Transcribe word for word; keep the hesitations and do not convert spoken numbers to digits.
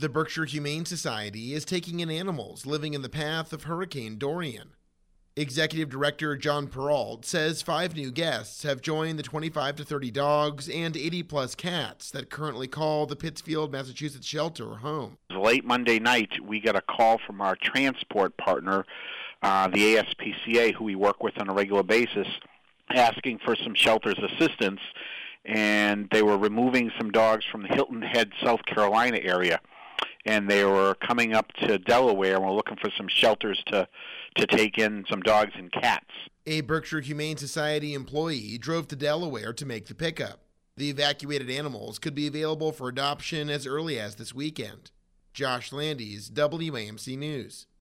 The Berkshire Humane Society is taking in animals living in the path of Hurricane Dorian. Executive Director John Perrault says five new guests have joined the twenty-five to thirty dogs and eighty plus cats that currently call the Pittsfield, Massachusetts shelter home. Late Monday night, we got a call from our transport partner, uh, the A S P C A, who we work with on a regular basis, asking for some shelter's assistance, and they were removing some dogs from the Hilton Head, South Carolina area, and they were coming up to Delaware and were looking for some shelters to, to take in some dogs and cats. A Berkshire Humane Society employee drove to Delaware to make the pickup. The evacuated animals could be available for adoption as early as this weekend. Josh Landis, W A M C News.